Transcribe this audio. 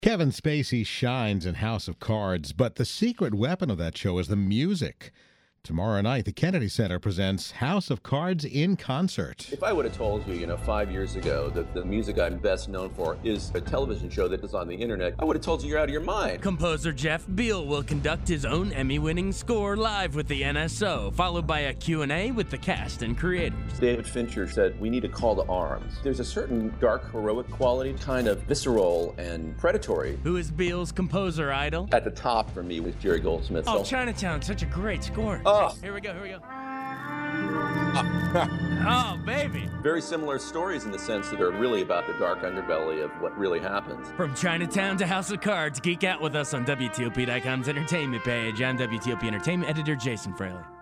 Kevin Spacey shines in House of Cards, but the secret weapon of that show is the music. Tomorrow night, the Kennedy Center presents House of Cards in concert. If I would have told you, 5 years ago that the music I'm best known for is a television show that is on the internet, I would have told you you're out of your mind. Composer Jeff Beal will conduct his own Emmy-winning score live with the NSO, followed by a Q&A with the cast and creators. David Fincher said, we need a call to arms. There's a certain dark, heroic quality, kind of visceral and predatory. Who is Beal's composer idol? At the top for me was Jerry Goldsmith. Oh, Chinatown, such a great score. Oh. Here we go. Oh, baby. Very similar stories in the sense that they're really about the dark underbelly of what really happens. From Chinatown to House of Cards, geek out with us on WTOP.com's entertainment page. I'm WTOP Entertainment editor Jason Fraley.